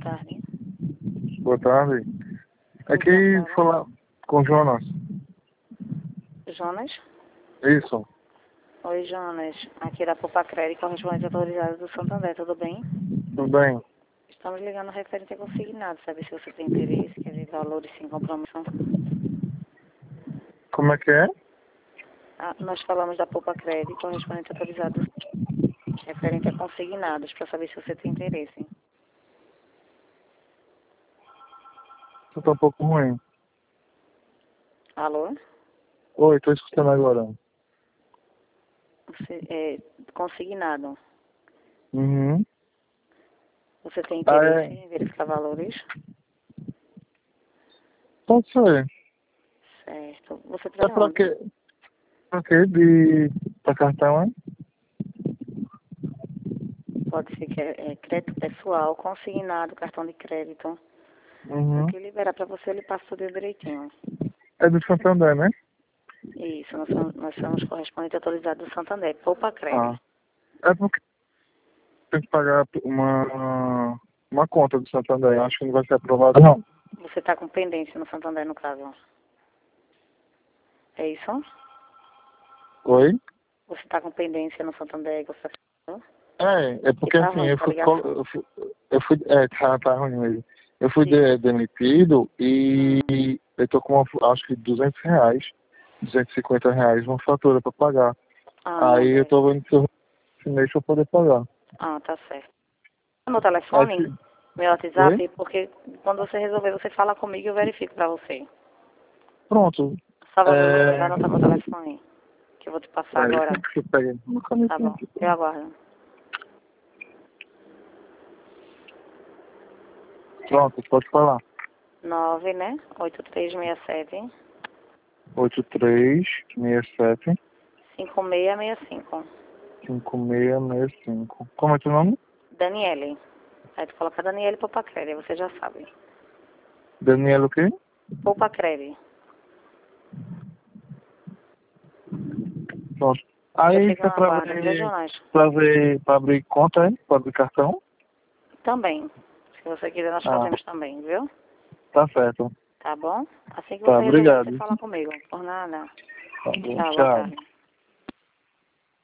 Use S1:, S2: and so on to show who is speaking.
S1: tarde.
S2: Boa tarde. Aqui falar com o Jonas.
S1: Jonas?
S2: Isso.
S1: Oi, Jonas. Aqui da Poupa Crédito, correspondente autorizado do Santander, tudo bem?
S2: Tudo bem?
S1: Estamos ligando referente a consignado, sabe se você tem interesse, quer ver valores sem compromisso.
S2: Como é que é?
S1: Nós falamos da Poupa Crédito, correspondente autorizado referente a consignados, para saber se você tem interesse.
S2: Você tá um pouco ruim.
S1: Alô?
S2: Oi, tô escutando agora.
S1: Consignado.
S2: Uhum.
S1: Você tem interesse
S2: É.
S1: em verificar valores?
S2: Pode ser.
S1: Certo. Você
S2: É
S1: trabalha
S2: pra
S1: onde?
S2: quê? Pra quê? Pra cartão, é?
S1: Pode ser que é crédito pessoal, consignado, cartão de crédito. O
S2: Uhum.
S1: que liberar para você, ele passa tudo direitinho.
S2: É do Santander, né?
S1: Isso, nós somos correspondente autorizado do Santander, Poupa
S2: Ah.
S1: Crédito.
S2: É porque tem que pagar uma conta do Santander. Acho que não vai ser aprovado, não.
S1: Você está com pendência no Santander, no caso. É isso?
S2: Oi?
S1: Você está com pendência no Santander, você tá...
S2: É
S1: Que
S2: porque
S1: tá
S2: assim,
S1: ruim essa ligação.
S2: tá ruim mesmo. Eu fui
S1: Sim.
S2: demitido e eu tô com, acho que R$ 200, R$ 250, uma fatura pra pagar.
S1: Ah,
S2: Aí eu
S1: deve.
S2: tô vendo se eu esse mês pra poder pagar.
S1: Ah, tá certo. Meu
S2: Aí,
S1: telefone, meu
S2: oi?
S1: WhatsApp, porque quando você resolver, você fala comigo e eu verifico para você.
S2: Pronto.
S1: Só você vai
S2: É,
S1: anotar meu telefone, que eu vou te passar
S2: peraí,
S1: agora.
S2: que eu peguei uma
S1: Tá
S2: canetinha
S1: bom,
S2: aqui.
S1: eu aguardo.
S2: Pronto, pode falar.
S1: 9, né? 8367
S2: 8367
S1: 5665.
S2: 5665. Como é teu nome?
S1: Daniele. Aí tu coloca Daniele Poupa Crédito, você já sabe.
S2: Daniela o quê?
S1: Poupa Crédito.
S2: Pronto.
S1: Eu
S2: Aí
S1: fico
S2: isso é
S1: na guarda, viu, Jonas?
S2: pra abrir conta, hein? Pra abrir cartão?
S1: Também. Se você quiser, nós
S2: Ah,
S1: fazemos também, viu?
S2: tá certo.
S1: Tá bom? Assim que
S2: Tá,
S1: você resolver, você
S2: obrigado.
S1: fala comigo. Por nada.
S2: Tá bom,
S1: Tchau, boa
S2: tchau.
S1: tarde.